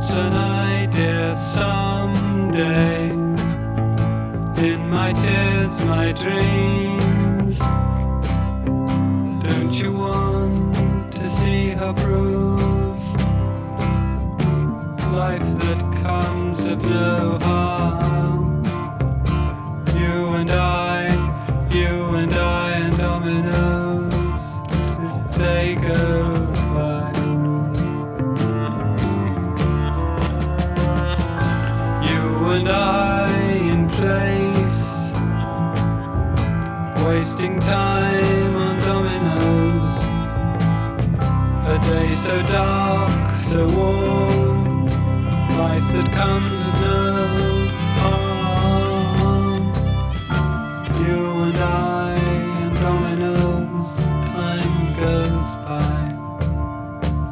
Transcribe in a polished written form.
tonight, dear, someday. In my tears, my dreams. Don't you want to see her prove life that comes of no harm? You and I and dominoes, the day goes by. You and I in place, wasting time on dominoes. A day so dark, so warm, life that comes of no harm.